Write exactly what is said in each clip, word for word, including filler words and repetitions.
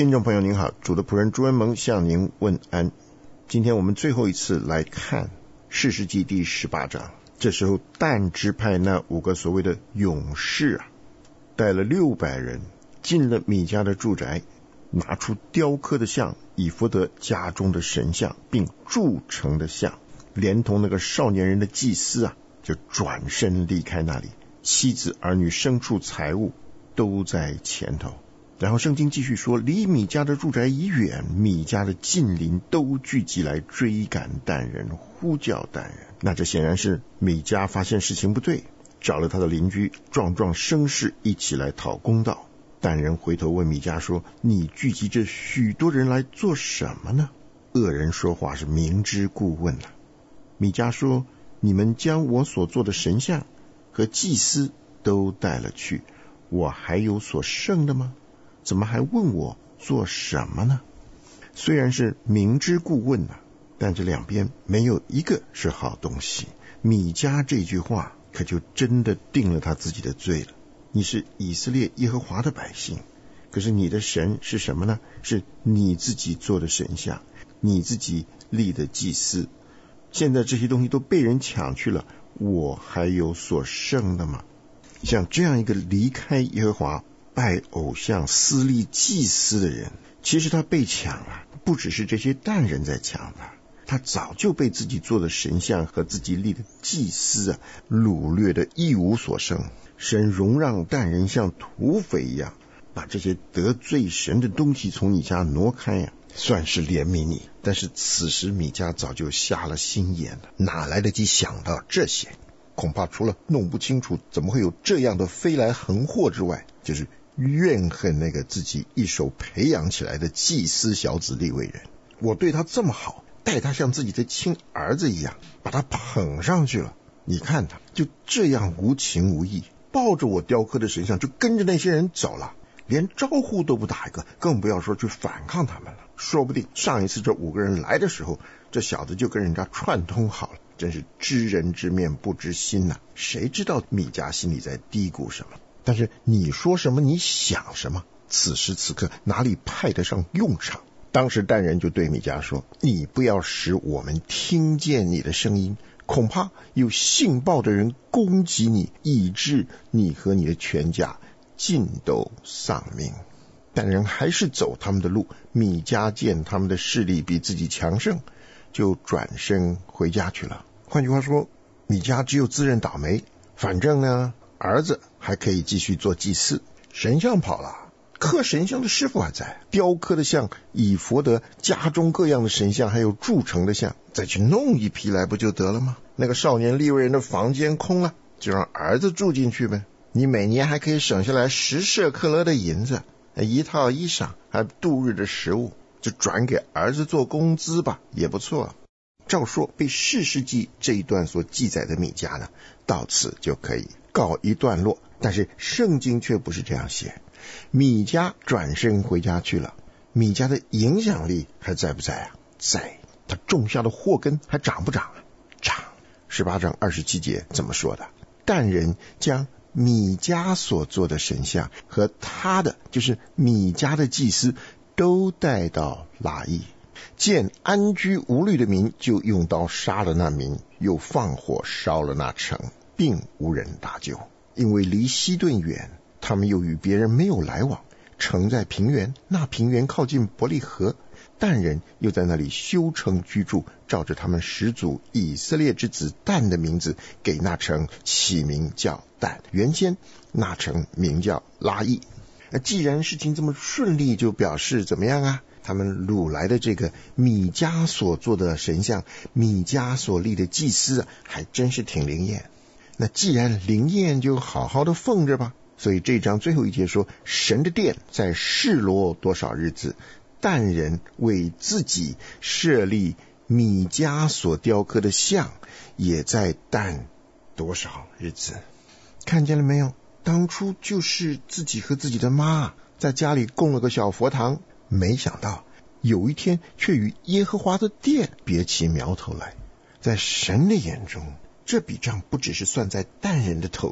听众朋友您好，主的仆人朱恩蒙向您问安。今天我们最后一次来看士师记第十八章。这时候但支派那五个所谓的勇士啊，带了六百人进了米迦的住宅，拿出雕刻的像以弗得家中的神像并铸成的像，连同那个少年人的祭司啊，就转身离开那里，妻子儿女牲畜财物都在前头。然后圣经继续说，离米迦的住宅已远，米迦的近邻都聚集来追赶但人，呼叫但人。那这显然是米迦发现事情不对，找了他的邻居壮壮声势一起来讨公道。但人回头问米迦说，你聚集这许多人来做什么呢？恶人说话是明知故问了。米迦说，你们将我所做的神像和祭司都带了去，我还有所剩的吗？怎么还问我做什么呢？虽然是明知故问啊，但这两边没有一个是好东西。米迦这句话可就真的定了他自己的罪了。你是以色列耶和华的百姓，可是你的神是什么呢？是你自己做的神像，你自己立的祭司。现在这些东西都被人抢去了，我还有所剩的吗？像这样一个离开耶和华拜偶像私立祭司的人，其实他被抢了，不只是这些但人在抢他，他早就被自己做的神像和自己立的祭司啊掳掠的一无所剩。神容让但人像土匪一样把这些得罪神的东西从你家挪开呀、啊，算是怜悯你。但是此时米迦早就瞎了心眼了，哪来得及想到这些？恐怕除了弄不清楚怎么会有这样的飞来横祸之外，就是怨恨那个自己一手培养起来的祭司小子利未人。我对他这么好，待他像自己的亲儿子一样，把他捧上去了，你看他就这样无情无义，抱着我雕刻的神像就跟着那些人走了，连招呼都不打一个，更不要说去反抗他们了。说不定上一次这五个人来的时候，这小子就跟人家串通好了。真是知人知面不知心呐、啊！谁知道米迦心里在嘀咕什么？但是你说什么，你想什么，此时此刻哪里派得上用场？当时但人就对米迦说，你不要使我们听见你的声音，恐怕有信报的人攻击你，以致你和你的全家尽都丧命。但人还是走他们的路，米迦见他们的势力比自己强盛，就转身回家去了。换句话说，米迦只有自认倒霉，反正呢儿子还可以继续做祭祀，神像跑了，刻神像的师傅还在，雕刻的像以弗得家中各样的神像还有铸成的像，再去弄一批来不就得了吗？那个少年利未人的房间空了，就让儿子住进去呗，你每年还可以省下来十舍克勒的银子，一套衣裳还度日的食物，就转给儿子做工资吧，也不错。照说被士师记这一段所记载的米迦呢，到此就可以告一段落。但是圣经却不是这样写，米迦转身回家去了，米迦的影响力还在不在啊？在。他种下的祸根还长不长啊？长。十八章二十七节怎么说的？但人将米迦所做的神像和他的，就是米迦的祭司，都带到拉邑，见安居无虑的民，就用刀杀了那民，又放火烧了那城，并无人搭救。因为离西顿远，他们又与别人没有来往，城在平原，那平原靠近伯利河，但人又在那里修城居住，照着他们始祖以色列之子但的名字，给那城起名叫但。原先那城名叫拉邑。既然事情这么顺利，就表示怎么样啊？他们掳来的这个米迦所做的神像，米迦所立的祭司，还真是挺灵验。那既然灵验，就好好的奉着吧。所以这章最后一节说，神的殿在示罗多少日子，但人为自己设立米迦所雕刻的像，也在但多少日子。看见了没有？当初就是自己和自己的妈在家里供了个小佛堂，没想到有一天却与耶和华的殿别起苗头来。在神的眼中，这笔账不只是算在但人的头上，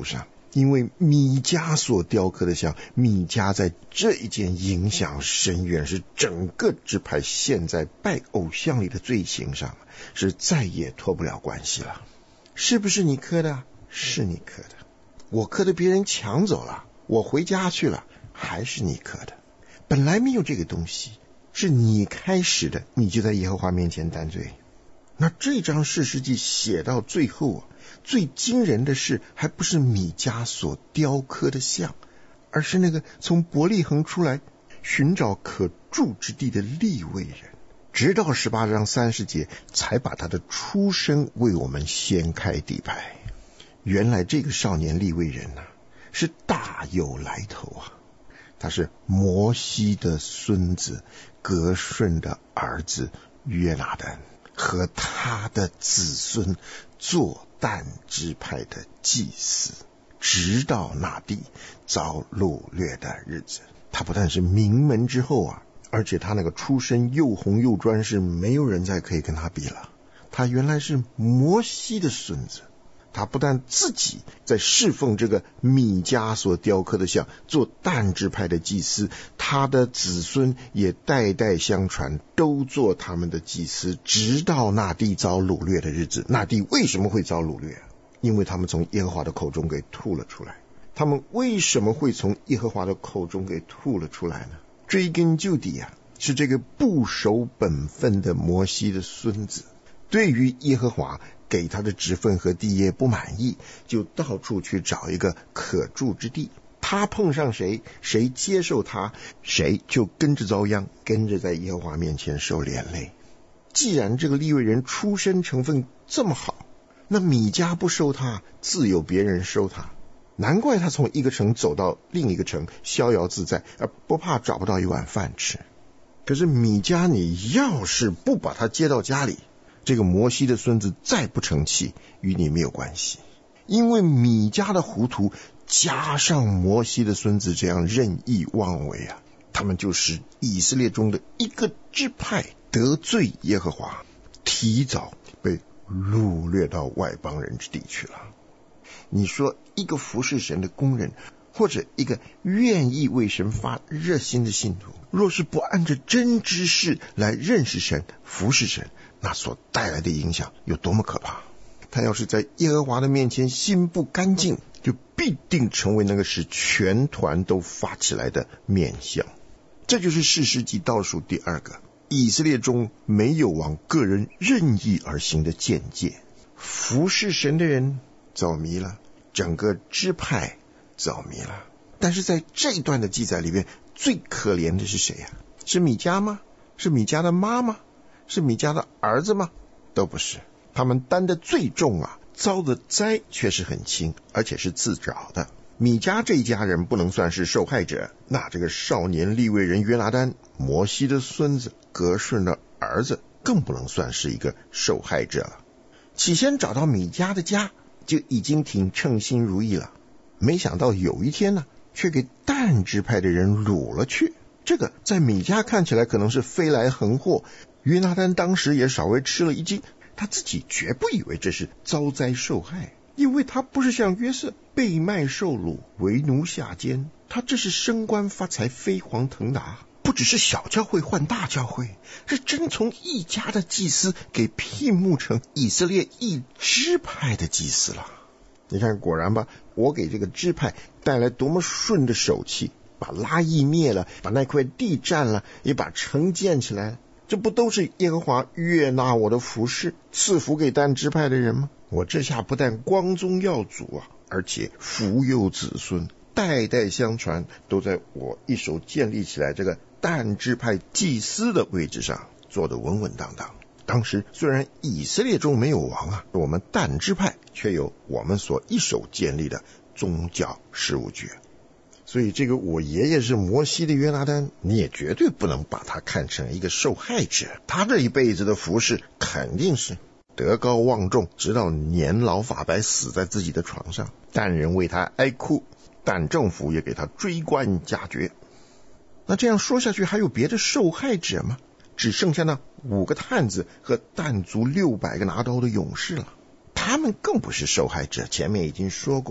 因为米迦所雕刻的像，米迦在这一件影响深远，是整个支派陷在拜偶像里的罪行上，是再也脱不了关系了。是不是你刻的？是你刻的。我刻的别人抢走了，我回家去了，还是你刻的。本来没有这个东西，是你开始的，你就在耶和华面前担罪。那这张士师记写到最后啊，最惊人的是，还不是米迦所雕刻的像，而是那个从伯利恒出来寻找可住之地的利未人，直到十八章三十节才把他的出生为我们掀开底牌。原来这个少年利未人啊，是大有来头啊！他是摩西的孙子革顺的儿子约拿单，和他的子孙做但支派的祭司，直到那地遭掳掠的日子。他不但是名门之后啊，而且他那个出身又红又专，是没有人再可以跟他比了。他原来是摩西的孙子，他不但自己在侍奉这个米迦所雕刻的像，做但支派的祭司，他的子孙也代代相传，都做他们的祭司，直到那地遭掳掠的日子。那地为什么会遭掳掠？因为他们从耶和华的口中给吐了出来。他们为什么会从耶和华的口中给吐了出来呢？追根究底啊，是这个不守本分的摩西的孙子，对于耶和华给他的职分和地业不满意，就到处去找一个可住之地。他碰上谁，谁接受他，谁就跟着遭殃，跟着在耶和华面前受连累。既然这个利未人出身成分这么好，那米迦不收他，自有别人收他。难怪他从一个城走到另一个城，逍遥自在，而不怕找不到一碗饭吃。可是米迦，你要是不把他接到家里，这个摩西的孙子再不成器，与你没有关系。因为米迦的糊涂加上摩西的孙子这样任意妄为啊，他们就使以色列中的一个支派得罪耶和华，提早被掳掠到外邦人之地去了。你说一个服侍神的工人，或者一个愿意为神发热心的信徒，若是不按着真知识来认识神、服侍神，那所带来的影响有多么可怕。他要是在耶和华的面前心不干净，就必定成为那个使全团都发起来的面相。这就是士师记倒数第二个，以色列中没有往个人任意而行的见解。服侍神的人走迷了，整个支派走迷了。但是在这一段的记载里面，最可怜的是谁呀、啊？是米迦吗？是米迦的妈吗？是米迦的儿子吗？都不是。他们担的最重啊，遭的灾却是很轻，而且是自找的。米迦这一家人不能算是受害者，那这个少年利未人约拿单，摩西的孙子，革顺的儿子，更不能算是一个受害者了。起先找到米迦的家，就已经挺称心如意了，没想到有一天呢，却给但支派的人掳了去。这个在米迦看起来可能是飞来横祸，约拿单当时也稍微吃了一惊，他自己绝不以为这是遭灾受害，因为他不是像约瑟被卖受掳，为奴下监，他这是升官发财，飞黄腾达，不只是小教会换大教会，是真从一家的祭司给聘牧成以色列一支派的祭司了。你看，果然吧，我给这个支派带来多么顺的手气，把拉邑灭了，把那块地占了，也把城建起来了，这不都是耶和华悦纳我的服侍，赐福给但支派的人吗？我这下不但光宗耀祖啊，而且福佑子孙，代代相传，都在我一手建立起来这个但支派祭司的位置上，做得稳稳当当。当时虽然以色列中没有王啊，我们但支派却有我们所一手建立的宗教事务局。所以这个我爷爷是摩西的约拿单，你也绝对不能把他看成一个受害者。他这一辈子的服侍肯定是德高望重，直到年老发白死在自己的床上，但人为他哀哭，但政府也给他追官加爵。那这样说下去，还有别的受害者吗？只剩下那五个探子和但族六百个拿刀的勇士了。他们更不是受害者，前面已经说过，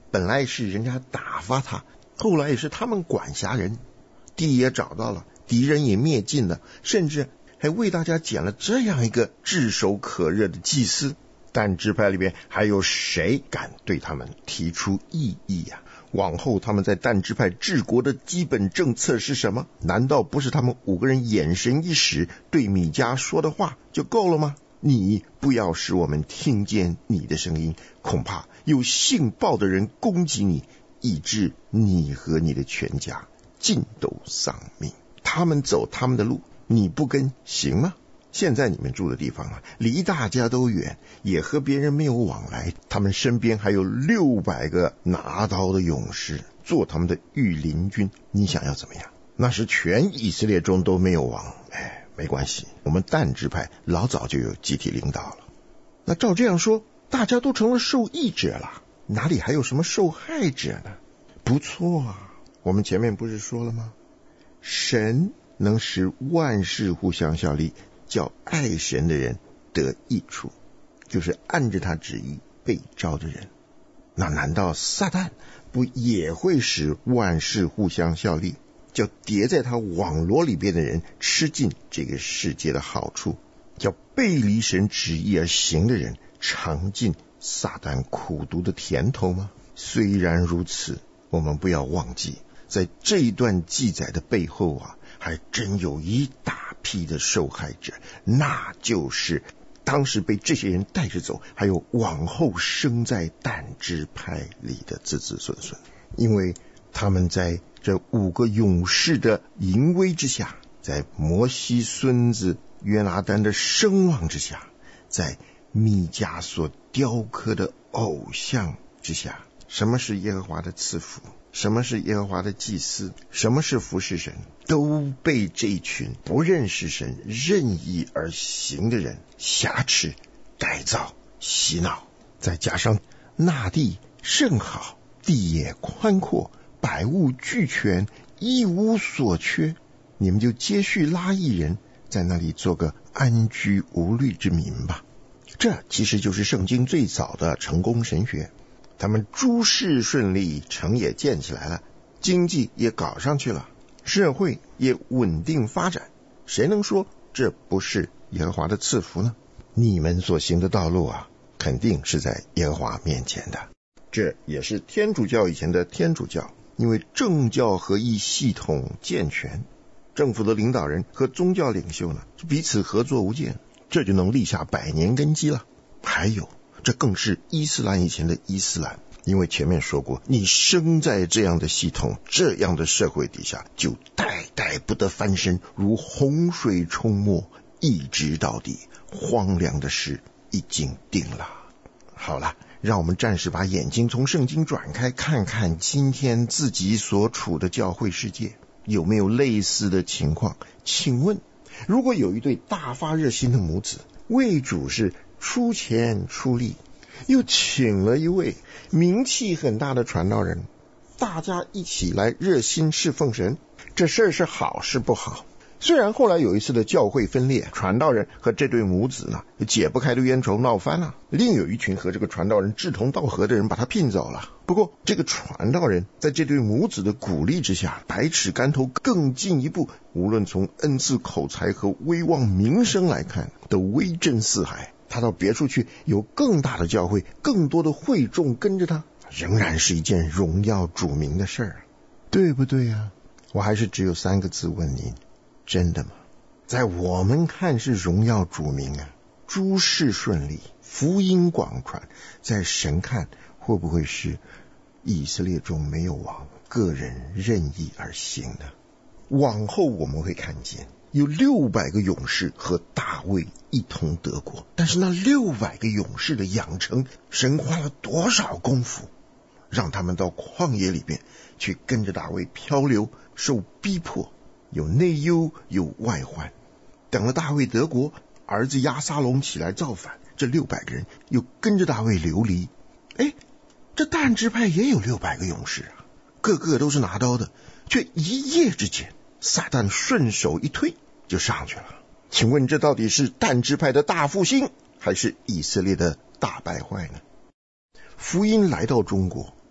本来是人家打发他，后来也是他们管辖人，地也找到了，敌人也灭尽了，甚至还为大家拣了这样一个炙手可热的祭司。但支派里边还有谁敢对他们提出异议呀、啊？往后他们在但支派治国的基本政策是什么？难道不是他们五个人眼神一使对米迦说的话就够了吗？你不要使我们听见你的声音，恐怕有性暴的人攻击你，以致你和你的全家尽都丧命。他们走他们的路，你不跟行吗？现在你们住的地方啊，离大家都远，也和别人没有往来，他们身边还有六百个拿刀的勇士做他们的御林军，你想要怎么样？那时全以色列中都没有王，哎，没关系，我们但支派老早就有集体领导了。那照这样说，大家都成了受益者了，哪里还有什么受害者呢？不错啊，我们前面不是说了吗？神能使万事互相效力，叫爱神的人得益处，就是按着他旨意被召的人。那难道撒旦不也会使万事互相效力，叫叠在他网罗里边的人吃尽这个世界的好处，叫背离神旨意而行的人尝尽撒旦苦毒的甜头吗？虽然如此，我们不要忘记，在这一段记载的背后啊，还真有一大批的受害者，那就是当时被这些人带着走，还有往后生在但支派里的子子孙孙。因为他们在这五个勇士的淫威之下，在摩西孙子约拿单的声望之下，在米迦所雕刻的偶像之下，什么是耶和华的赐福？什么是耶和华的祭司？什么是服侍神？都被这群不认识神、任意而行的人挟持、改造、洗脑。再加上那地甚好，地也宽阔，百物俱全，一无所缺，你们就接续拉裔人，在那里做个安居无虑之民吧。这其实就是圣经最早的成功神学。他们诸事顺利，城也建起来了，经济也搞上去了，社会也稳定发展，谁能说这不是耶和华的赐福呢？你们所行的道路啊，肯定是在耶和华面前的。这也是天主教以前的天主教，因为政教合一系统健全，政府的领导人和宗教领袖呢彼此合作无间，这就能立下百年根基了。还有，这更是伊斯兰以前的伊斯兰，因为前面说过，你生在这样的系统、这样的社会底下，就代代不得翻身，如洪水冲没，一直到底，荒凉的事已经定了。好了，让我们暂时把眼睛从圣经转开，看看今天自己所处的教会世界有没有类似的情况。请问，如果有一对大发热心的母子，为主是出钱出力，又请了一位名气很大的传道人，大家一起来热心侍奉神，这事儿是好是不好？虽然后来有一次的教会分裂，传道人和这对母子呢解不开的冤仇闹翻了，另有一群和这个传道人志同道合的人把他聘走了。不过这个传道人在这对母子的鼓励之下，百尺竿头更进一步，无论从恩赐口才和威望名声来看，都威震四海。他到别处去，有更大的教会，更多的会众跟着他，仍然是一件荣耀主名的事儿，对不对啊？我还是只有三个字问您，真的吗？在我们看是荣耀主名啊，诸事顺利，福音广传，在神看会不会是以色列中没有王，个人任意而行呢？往后我们会看见有六百个勇士和大卫一同得国，但是那六百个勇士的养成，神花了多少功夫，让他们到旷野里边去跟着大卫漂流，受逼迫，有内忧有外患。等了大卫得国，儿子押沙龙起来造反，这六百个人又跟着大卫流离。哎，这但支派也有六百个勇士啊，个个都是拿刀的，却一夜之间撒旦顺手一推就上去了。请问这到底是但支派的大复兴，还是以色列的大败坏呢？福音来到中国，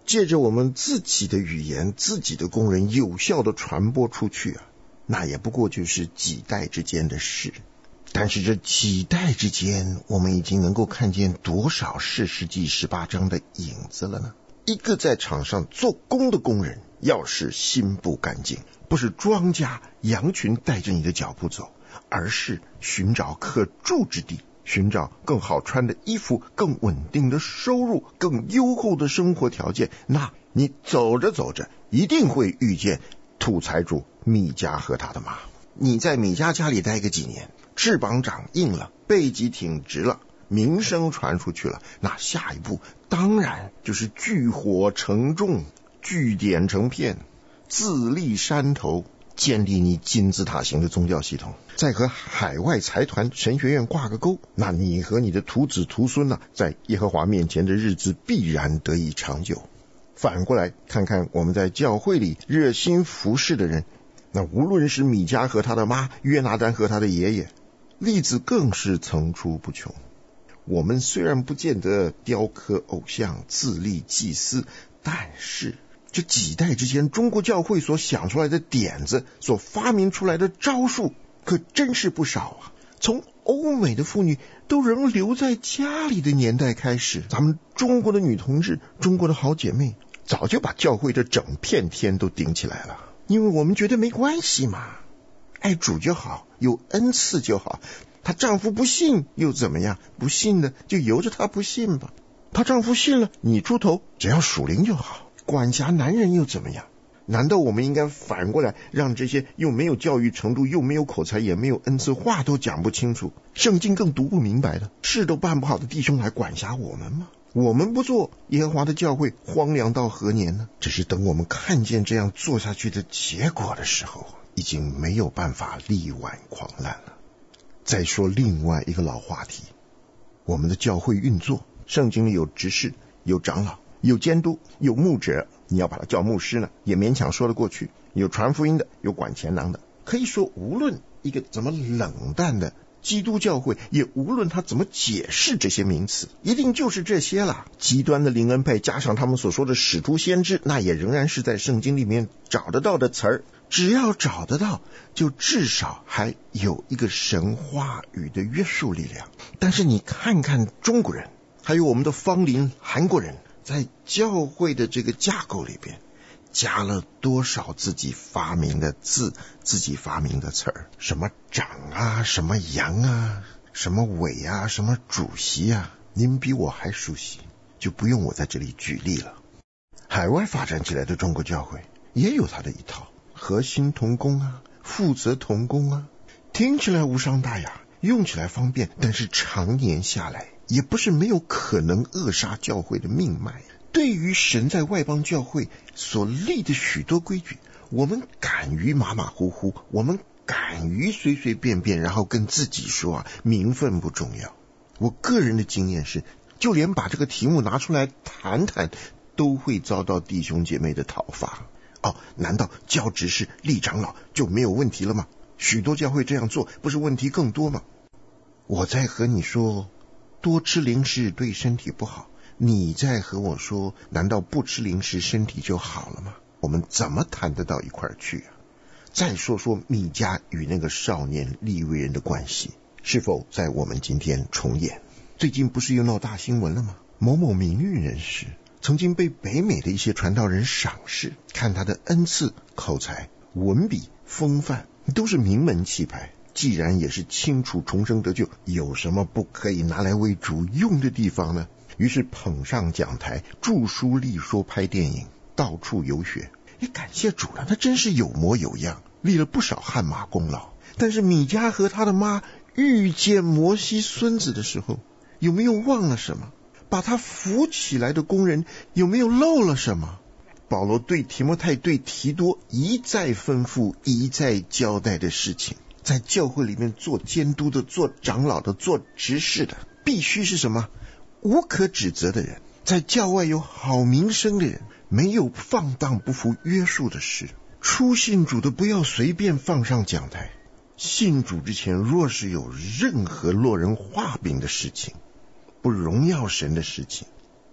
借着我们自己的语言，自己的工人有效的传播出去啊，那也不过就是几代之间的事。但是这几代之间，我们已经能够看见多少士师记十八章的影子了呢？一个在场上做工的工人，要是心不干净，不是庄稼羊群带着你的脚步走，而是寻找可住之地，寻找更好穿的衣服，更稳定的收入，更优厚的生活条件，那你走着走着一定会遇见土财主米迦和他的妈。你在米迦家里待个几年，翅膀长硬了，背脊挺直了，名声传出去了，那下一步当然就是聚火成众，聚点成片，自立山头，建立你金字塔型的宗教系统，再和海外财团神学院挂个钩，那你和你的徒子徒孙啊，在耶和华面前的日子必然得以长久。反过来看看我们在教会里热心服侍的人，那无论是米迦和他的妈，约拿单和他的爷爷，例子更是层出不穷。我们虽然不见得雕刻偶像，自立祭司，但是这几代之间中国教会所想出来的点子，所发明出来的招数可真是不少啊。从欧美的妇女都仍留在家里的年代开始，咱们中国的女同志，中国的好姐妹早就把教会的整片天都顶起来了，因为我们觉得没关系嘛，爱主就好，有恩赐就好，她丈夫不信又怎么样？不信的就由着她不信吧。她丈夫信了，你出头，只要属灵就好。管辖男人又怎么样？难道我们应该反过来让这些又没有教育程度，又没有口才，也没有恩赐，话都讲不清楚，圣经更读不明白的，事都办不好的弟兄来管辖我们吗？我们不做，耶和华的教会荒凉到何年呢？只是等我们看见这样做下去的结果的时候，已经没有办法力挽狂澜了。再说另外一个老话题，我们的教会运作，圣经里有执事，有长老，有监督，有牧者，你要把它叫牧师呢，也勉强说得过去。有传福音的，有管钱囊的。可以说，无论一个怎么冷淡的基督教会，也无论他怎么解释这些名词，一定就是这些了。极端的灵恩派加上他们所说的使徒先知，那也仍然是在圣经里面找得到的词儿。只要找得到，就至少还有一个神话语的约束力量。但是你看看中国人，还有我们的芳邻韩国人，在教会的这个架构里边加了多少自己发明的字，自己发明的词儿，什么长啊，什么羊啊，什么委啊，什么主席啊，您比我还熟悉，就不用我在这里举例了。海外发展起来的中国教会也有它的一套，核心同工啊，负责同工啊，听起来无伤大雅，用起来方便，但是常年下来也不是没有可能扼杀教会的命脉。对于神在外邦教会所立的许多规矩，我们敢于马马虎虎，我们敢于随随便便，然后跟自己说啊，名分不重要。我个人的经验是，就连把这个题目拿出来谈谈，都会遭到弟兄姐妹的讨伐。哦，难道教执事立长老就没有问题了吗？许多教会这样做，不是问题更多吗？我在和你说多吃零食对身体不好，你在和我说难道不吃零食身体就好了吗？我们怎么谈得到一块儿去啊？再说说米迦与那个少年利未人的关系，是否在我们今天重演？最近不是又闹大新闻了吗？某某名誉人士曾经被北美的一些传道人赏识，看他的恩赐、口才、文笔、风范都是名门气派，既然也是清楚重生得救，有什么不可以拿来为主用的地方呢？于是捧上讲台，著书立说，拍电影，到处游学。也感谢主了，他真是有模有样，立了不少汗马功劳。但是米迦和他的妈遇见摩西孙子的时候，有没有忘了什么？把他扶起来的工人有没有漏了什么？保罗对提摩太、对提多一再吩咐，一再交代的事情，在教会里面做监督的、做长老的、做执事的，必须是什么？无可指责的人，在教外有好名声的人，没有放荡不服约束的事。初信主的不要随便放上讲台，信主之前若是有任何落人话柄的事情，不荣耀神的事情，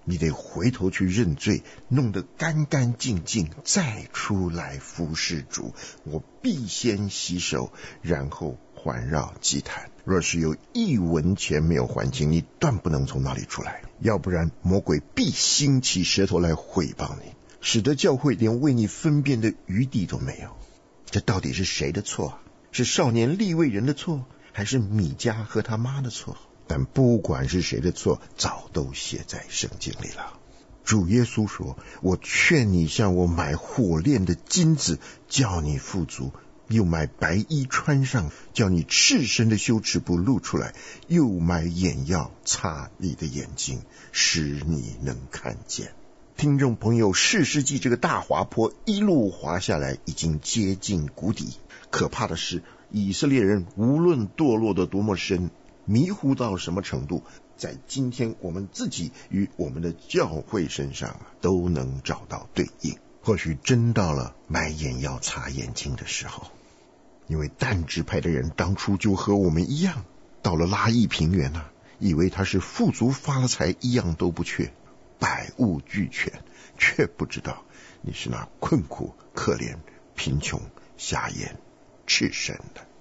你得回头去认罪，弄得干干净净，再出来服侍主。我必先洗手，然后环绕祭坛。若是有一文钱没有还清，你断不能从那里出来，要不然魔鬼必兴起舌头来毁谤你，使得教会连为你分辨的余地都没有。这到底是谁的错？是少年利未人的错，还是米迦和他妈的错？但不管是谁的错，早都写在圣经里了。主耶稣说，我劝你向我买火炼的金子，叫你富足，又买白衣穿上，叫你赤身的羞耻不露出来，又买眼药擦你的眼睛，使你能看见。听众朋友，士师记这个大滑坡一路滑下来，已经接近谷底。可怕的是，以色列人无论堕落的多么深，迷糊到什么程度，在今天我们自己与我们的教会身上都能找到对应。或许真到了买眼药擦眼睛的时候，因为但支派的人当初就和我们一样，到了拉邑平原啊，以为他是富足发了财，一样都不缺，百物俱全，却不知道你是那困苦可怜贫穷瞎眼赤身的。